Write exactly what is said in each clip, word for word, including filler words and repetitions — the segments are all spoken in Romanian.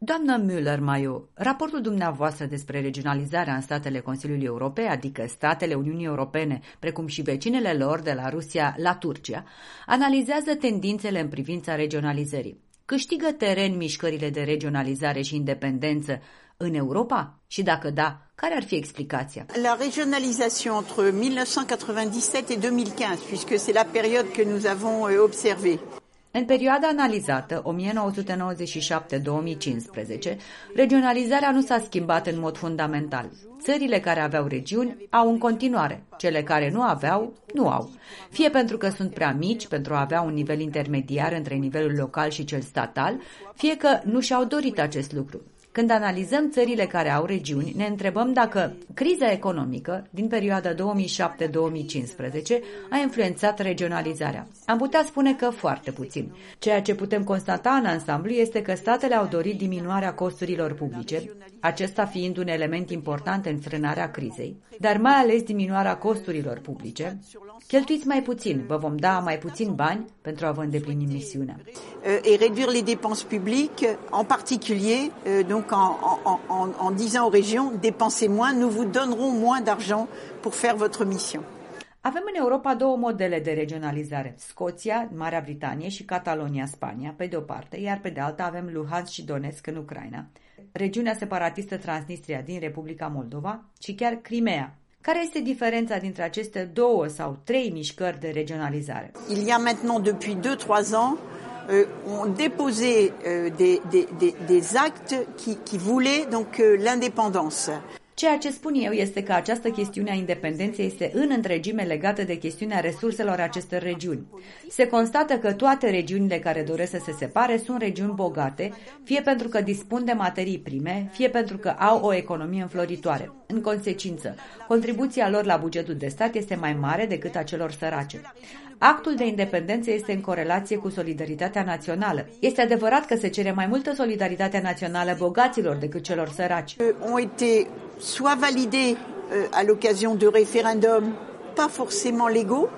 Doamnă Müller-Mayo, raportul dumneavoastră despre regionalizarea în statele Consiliului Europei, adică statele Uniunii Europene, precum și vecinele lor de la Rusia la Turcia, analizează tendințele în privința regionalizării. Câștigă teren mișcările de regionalizare și independență în Europa? Și dacă da, care ar fi explicația? La régionalisation entre mille neuf cent quatre-vingt-dix-sept et deux mille quinze, puisque c'est la période que nous avons observée. În perioada analizată, o mie nouă sute nouăzeci și șapte - două mii cincisprezece, regionalizarea nu s-a schimbat în mod fundamental. Țările care aveau regiuni au în continuare, cele care nu aveau, nu au. Fie pentru că sunt prea mici pentru a avea un nivel intermediar între nivelul local și cel statal, fie că nu și-au dorit acest lucru. Când analizăm țările care au regiuni, ne întrebăm dacă criza economică din perioada două mii șapte - două mii cincisprezece a influențat regionalizarea. Am putea spune că foarte puțin. Ceea ce putem constata în ansamblu este că statele au dorit diminuarea costurilor publice, acesta fiind un element important în frânarea crizei, dar mai ales diminuarea costurilor publice. Cheltuiți mai puțin, vă vom da mai puțin bani pentru a vă îndeplini misiunea. Et réduire les dépenses publiques, en particulier, donc en, en, en, en disant aux régions, dépensez moins, nous vous donnerons moins d'argent pour faire votre mission. Avem în Europa două modele de regionalizare, Scoția, Marea Britanie și Catalonia, Spania, pe de o parte, iar pe de alta avem Luhansk și Donetsk în Ucraina, regiunea separatistă Transnistria din Republica Moldova și chiar Crimea. Care este diferența dintre aceste două sau trei mișcări de regionalizare? Il y a maintenant depuis deux trois ans euh, on déposait euh, des, des, des, des actes qui, qui voulaient donc euh, l'indépendance. Ceea ce spun eu este că această chestiune a independenței este în întregime legată de chestiunea resurselor acestor regiuni. Se constată că toate regiunile care doresc să se separe sunt regiuni bogate, fie pentru că dispun de materii prime, fie pentru că au o economie înfloritoare. În consecință, contribuția lor la bugetul de stat este mai mare decât a celor sărace. Actul de independență este în corelație cu solidaritatea națională. Este adevărat că se cere mai multă solidaritate națională bogaților decât celor săraci. Ont été soit validés à l'occasion de référendums pas forcément légaux,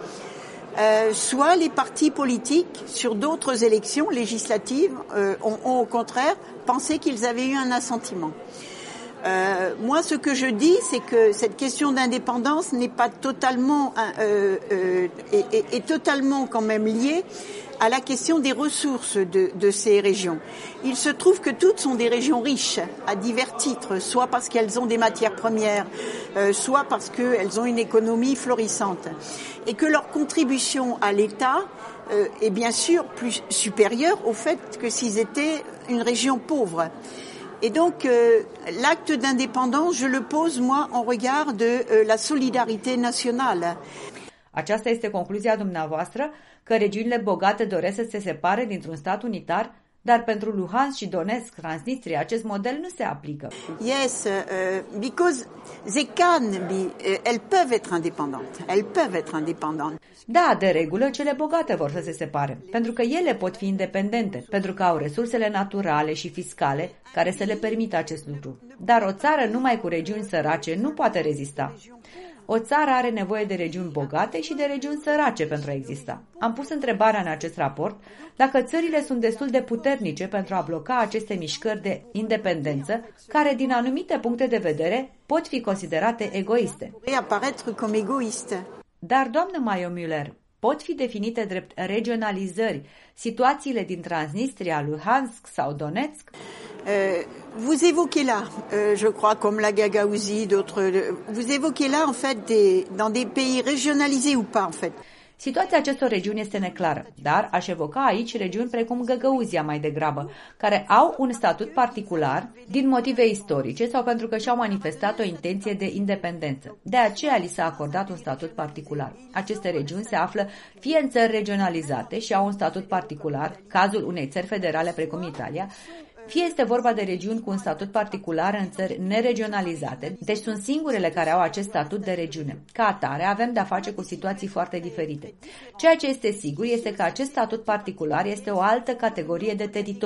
soit les partis politiques sur d'autres élections législatives ont, ont au contraire pensé qu'ils avaient eu un assentiment. Euh, moi, ce que je dis, c'est que cette question d'indépendance n'est pas totalement, euh, euh, est, est, est totalement quand même liée à la question des ressources de, de ces régions. Il se trouve que toutes sont des régions riches à divers titres, soit parce qu'elles ont des matières premières, euh, soit parce qu'elles ont une économie florissante, et que leur contribution à l'État euh, est bien sûr plus supérieure au fait que s'ils étaient une région pauvre. Et donc, euh, l'acte d'indépendance, je le pose, moi, en regard de euh, la solidarité nationale. Aceasta este concluzia dumneavoastră, că regiunile bogate doresc să se separe dintr-un stat unitar, dar pentru Luhansk și Donetsk, Transnistria, acest model nu se aplică. Yes, uh, because they can be, uh, elles peuvent être indépendantes. Elles peuvent être indépendantes. Da, de regulă, cele bogate vor să se separe, pentru că ele pot fi independente, pentru că au resursele naturale și fiscale care să le permită acest lucru. Dar o țară numai cu regiuni sărace nu poate rezista. O țară are nevoie de regiuni bogate și de regiuni sărace pentru a exista. Am pus întrebarea în acest raport dacă țările sunt destul de puternice pentru a bloca aceste mișcări de independență, care, din anumite puncte de vedere, pot fi considerate egoiste. Dar, doamnă Mayo-Müller, pot fi definite drept regionalizări situațiile din Transnistria, Luhansk sau Donetsk? Euh, vous évoquez là, euh, je crois, comme la Gagaouzie, d'autres, vous évoquez là, en fait, des, dans des pays régionalisés ou pas, en fait. Situația acestor regiuni este neclară, dar aș evoca aici regiuni precum Găgăuzia mai degrabă, care au un statut particular din motive istorice sau pentru că și-au manifestat o intenție de independență. De aceea li s-a acordat un statut particular. Aceste regiuni se află fie în țări regionalizate și au un statut particular, cazul unei țări federale precum Italia, fie este vorba de regiuni cu un statut particular în țări neregionalizate, deci sunt singurele care au acest statut de regiune. Ca atare, avem de-a face cu situații foarte diferite. Ceea ce este sigur este că acest statut particular este o altă categorie de teritorii.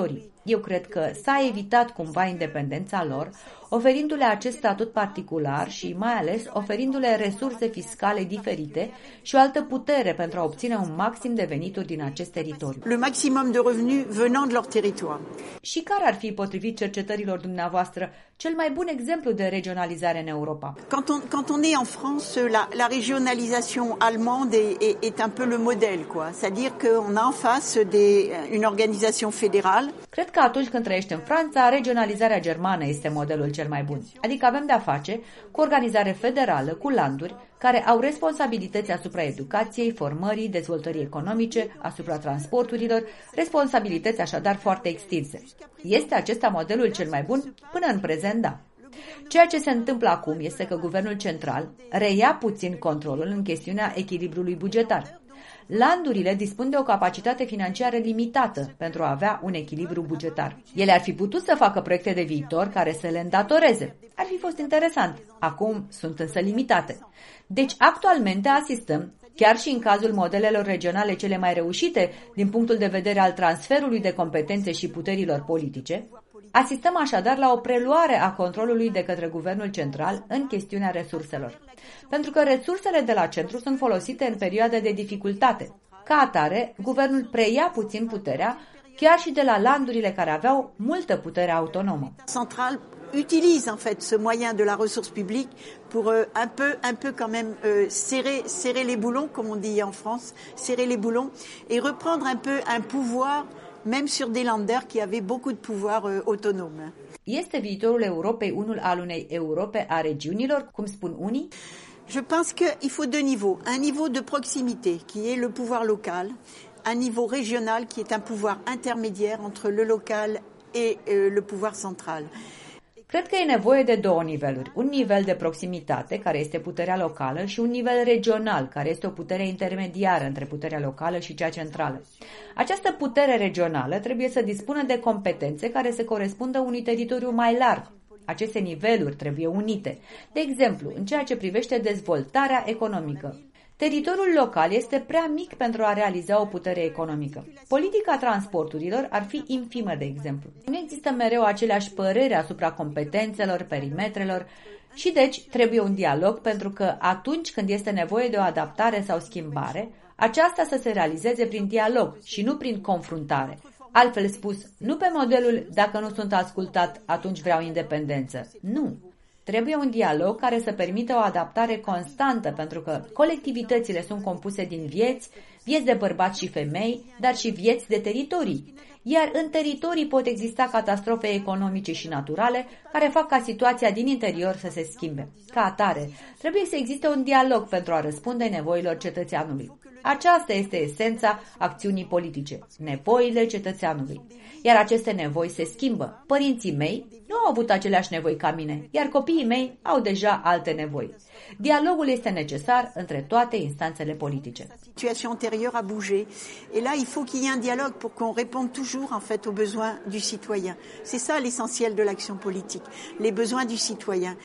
Eu cred că s-a evitat cumva independența lor, oferindu-le acest statut particular și mai ales oferindu-le resurse fiscale diferite și o altă putere pentru a obține un maxim de venituri din acest teritoriu. Le maximum de revenus venant de leur territoire. Și care ar fi, potrivit cercetărilor dumneavoastră, cel mai bun exemplu de regionalizare în Europa? Quand on, quand on est en France, la, la régionalisation allemande est, est, est un peu le modèle, quoi. C'est-à-dire qu'on a en face des, une organisation fédérale. Cred că atunci când trăiești în Franța, regionalizarea germană este modelul cel mai bun. Adică avem de-a face cu o organizare federală, cu landuri, care au responsabilități asupra educației, formării, dezvoltării economice, asupra transporturilor, responsabilități așadar foarte extinse. Este acesta modelul cel mai bun? Până în prezent, da. Ceea ce se întâmplă acum este că guvernul central reia puțin controlul în chestiunea echilibrului bugetar. Landurile dispun de o capacitate financiară limitată pentru a avea un echilibru bugetar. Ele ar fi putut să facă proiecte de viitor care să le îndatoreze. Ar fi fost interesant. Acum sunt însă limitate. Deci, actualmente asistăm, chiar și în cazul modelelor regionale cele mai reușite din punctul de vedere al transferului de competențe și puterilor politice, asistăm așadar la o preluare a controlului de către guvernul central în chestiunea resurselor. Pentru că resursele de la centru sunt folosite în perioade de dificultate. Ca atare, guvernul preia puțin puterea, chiar și de la landurile care aveau multă putere autonomă. Central utilise en fait ce moyen de la ressource publique pour euh, un peu un peu quand même euh, serrer serrer les boulons, comme on dit en France, serrer les boulons et reprendre un peu un pouvoir même sur des Länder qui avaient beaucoup de pouvoir euh, autonome. Este viitorul Europei unul al unei Europe a regiunilor, cum spun unii? Je pense qu'il faut deux niveaux. Un niveau de proximité, qui est le pouvoir local, un niveau régional, qui est un pouvoir intermédiaire entre le local et euh, le pouvoir central. Cred că e nevoie de două niveluri. Un nivel de proximitate, care este puterea locală, și un nivel regional, care este o putere intermediară între puterea locală și cea centrală. Această putere regională trebuie să dispună de competențe care să corespundă unui teritoriu mai larg. Aceste niveluri trebuie unite. De exemplu, în ceea ce privește dezvoltarea economică. Teritoriul local este prea mic pentru a realiza o putere economică. Politica transporturilor ar fi infimă, de exemplu. Nu există mereu aceleași păreri asupra competențelor, perimetrelor și deci trebuie un dialog, pentru că atunci când este nevoie de o adaptare sau schimbare, aceasta să se realizeze prin dialog și nu prin confruntare. Altfel spus, nu pe modelul dacă nu sunt ascultat, atunci vreau independență. Nu. Trebuie un dialog care să permită o adaptare constantă, pentru că colectivitățile sunt compuse din vieți, vieți de bărbați și femei, dar și vieți de teritorii. Iar în teritorii pot exista catastrofe economice și naturale care fac ca situația din interior să se schimbe. Ca atare, trebuie să existe un dialog pentru a răspunde nevoilor cetățeanului. Aceasta este esența acțiunii politice, nevoile cetățeanului. Iar aceste nevoi se schimbă. Părinții mei nu au avut aceleași nevoi ca mine, iar copiii mei au deja alte nevoi. Dialogul este necesar între toate instanțele politice. Situation antérieure a bougé. Et là, il faut qu'il y ait un dialogue pour qu'on réponde toujours en fait aux besoins du citoyen. C'est ça l'essentiel de l'action politique, les besoins du citoyen.